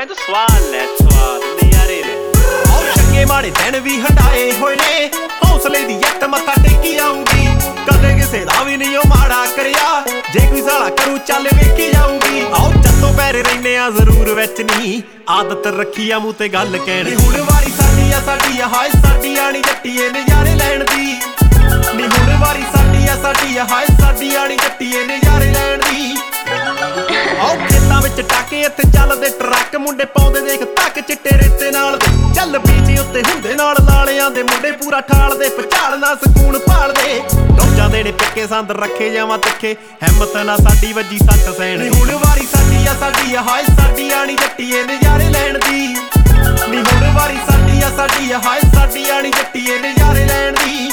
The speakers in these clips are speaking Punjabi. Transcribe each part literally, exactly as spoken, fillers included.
ਮੈਂ ਤਾਂ ਸਵਾਦ ਲੈ ਸਵਾਦ ਨਜ਼ਾਰੇ ਲੈ। ਔਰ ਚੰਗੇ ਮਾੜੇ ਦਿਨ ਵੀ ਹਟਾਏ ਹੋਏ ਨੇ, ਹੌਸਲੇ ਦੀ ਜੱਟ ਮੱਥਾ ਟੇਕੀ ਆਊਗੀ। ਕਦੇ ਕਿਸੇ ਦਾ ਵੀ ਨਹੀਂ ਉਹ ਮਾੜਾ ਕਰਿਆ, ਜੇ ਕੋਈ ਸਾਲਾ ਕਰੂ ਚੱਲ ਵੇਖੀ ਜਾਊਗੀ। ਆਓ ਜੱਤੋਂ ਪੈਰ ਰਹਿੰਦੇ ਆ ਜ਼ਰੂਰ ਵਿੱਚ ਨਹੀਂ, ਆਦਤ ਰੱਖੀ ਆ ਮੂੰਹ ਤੇ ਗੱਲ ਕਹਿਣ। ਹੁਣ ਵਾਰੀ ਸਾਡੀ ਆ ਸਾਡੀ ਆ ਹਾਏ ਸਾਡੀ ਆਣੀ ਜੱਟੀਏ ਨਜ਼ਾਰੇ ਲੈਣ ਦੀ। ਨੀ ਹੁਣ ਵਾਰੀ ਸਾਡੀ ਆ ਸਾਡੀ ਆ ਹਾਏ ਸਾਡੀ ਆਣੀ ਜੱਟੀਏ ਨਜ਼ਾਰੇ ਲੈਣ ਦੀ। ਆਓ ਖੇਤਾਂ ਵਿੱਚ ਟਾਕੇ ਇੱਥੇ ਚੱਲਦੇ ਟਰੱਕ, ਮੁੰਡੇ ਪਾਉਂਦੇ ਦੇਖ ਤੱਕ ਚਿੱਟੇ ਰੇਤੇ ਨਾਲ ਦੇ। ਚੱਲ ਬੀਚ ਉੱਤੇ ਹੁੰਦੇ ਨਾਲ ਲਾਲਿਆਂ ਦੇ ਮੁੰਡੇ ਪੂਰਾ ਠਾਲਦੇ, ਪਛਾੜ ਨਾ ਸਕੂਨ ਭਾਲਦੇ। ਰੋਜ਼ਾਂ ਦੇ ਨੇ ਪਿੱਕੇ ਸੰਦ ਰੱਖੇ ਜਾਵਾਂ ਤਿੱਖੇ, ਹਿੰਮਤ ਨਾ ਸਾਡੀ ਵੱਜੀ ਸੱਟ ਸੈਣ। ਹੁਣ ਵਾਰੀ ਸਾਡੀ ਆ ਸਾਡੀ ਆ ਹਾਏ ਸਾਡੀ ਆਣੀ ਜੱਟੀਏ ਨਜ਼ਾਰੇ ਲੈਣ ਦੀ। ਨੀ ਹੁਣ ਵਾਰੀ ਸਾਡੀ ਆ ਸਾਡੀ ਆ ਹਾਏ ਸਾਡੀ ਆਣੀ ਜੱਟੀਏ ਨਜ਼ਾਰੇ ਲੈਣ ਦੀ।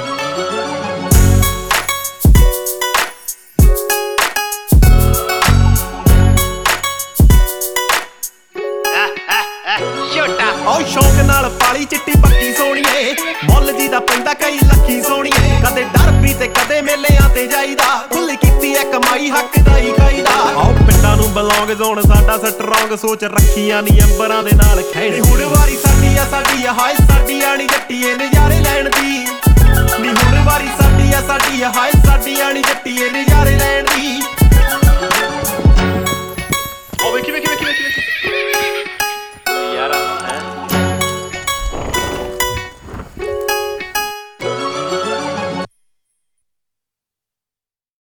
ਓ ਸ਼ੌਕ ਨਾਲ ਪਾਲੀ ਚਿੱਟੀ ਪੱਕੀ ਸੋਹਣੀਏ, ਮੁੱਲ ਜੀ ਦਾ ਪੈਂਦਾ ਕਈ ਲੱਖੀ ਸੋਹਣੀਏ। ਕਦੇ ਡਰ ਵੀ ਤੇ ਕਦੇ ਮੇਲਿਆਂ ਤੇ ਜਾਈਦਾ, ਖੁੱਲੀ ਕੀਤੀ ਐ ਕਮਾਈ ਹੱਕ ਦਾ ਹੀ ਖਾਈਦਾ। ਆਓ ਪਿੰਡਾਂ ਨੂੰ ਬਲੌਂਗ ਜ਼ੋਨ ਸਾਡਾ ਸਟਰੋਂਗ, ਸੋਚ ਰੱਖੀਆਂ ਨੀ ਅੰਬਰਾਂ ਦੇ ਨਾਲ ਖੈਣ। ਹੁਣ ਵਾਰੀ ਸਾਡੀ ਆ ਸਾਡੀ ਆ ਹਾਏ ਸਾਡੀ ਆਣੀ ਜੱਟੀਏ ਨਜ਼ਾਰੇ ਲੈਣ ਦੀ। ਨੀ ਹੁਣ ਵਾਰੀ ਸਾਡੀ ਆ ਸਾਡੀ ਆ ਹਾਏ ਸਾਡੀ ਆਣੀ ਜੱਟੀਏ ਨਜ਼ਾਰੇ ਲੈਣ ਦੀ।